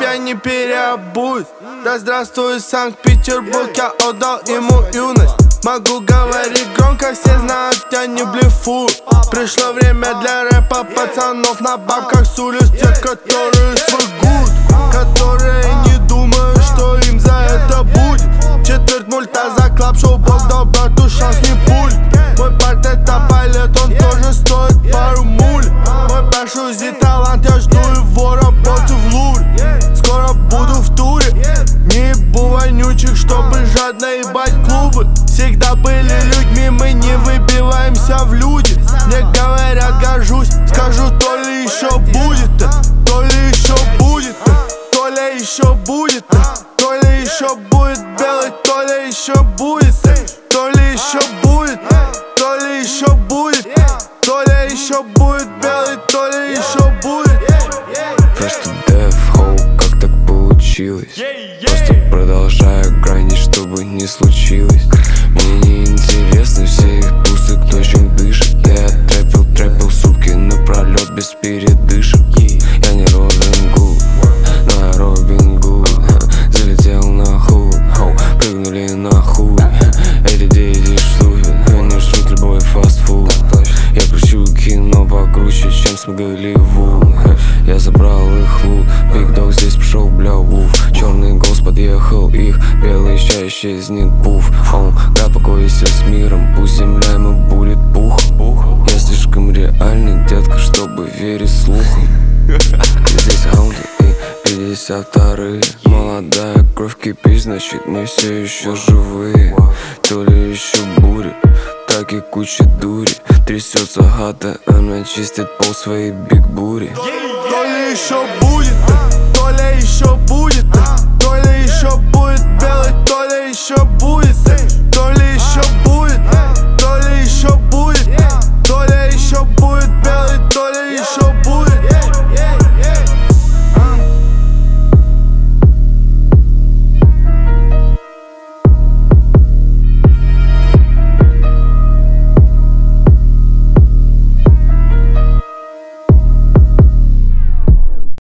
тебя не переобуть. Да здравствует Санкт-Петербург, я отдал ему юность. Могу говорить громко, все знают, я не блефую. Пришло время для рэпа пацанов на бабках с улиц. Те, которые свой гуд, которые не думают, что им за это будет. Четверть мульта за клап-шоу, бог дал брату шанс, не пуль. Мой парт это палет, он тоже стоит пару муль. Мой Шузи талант, я жду его работу в Луре. Скоро буду в туре, не ебу вонючих, чтобы жадно ебать клубы. Всегда были людьми, мы не выбиваемся в люди. Мне говорят, горжусь, скажу, то ли еще будет, то ли еще будет, то ли еще будет, то ли еще будет белый, то ли еще будет, то ли еще будет, то ли еще будет, то ли еще будет белый, то ли еще будет. Просто деф-хоу, как так получилось? Просто продолжаю гранить, чтобы не случилось. Мне не интересны все их тусы, кто чем дышит. Я трэпил сутки напролет без передышек. Я не Робин Гуд, но я Робин Гуд. Залетел на хуй, прыгнули на хуй. Эти дети штуки, они жрут любой фастфуд. Я кручу кино покруче, чем с Голливуд. Я забрал их лут, Биг Дог здесь пришел, бля, вуф. Черный голос подъехал, их белый ща исчезнет, пуф. Да, покойся с миром, пусть земля ему будет пухом. Я слишком реальный, детка, чтобы верить слухам. Здесь хаунты и 52-е. Молодая кровь кипит, значит мы все еще живые. То ли еще буря, так и куча дури. Трясется хата, она чистит пол своей биг-бури. То ли еще будет, то ли еще будет, то ли еще будет белый,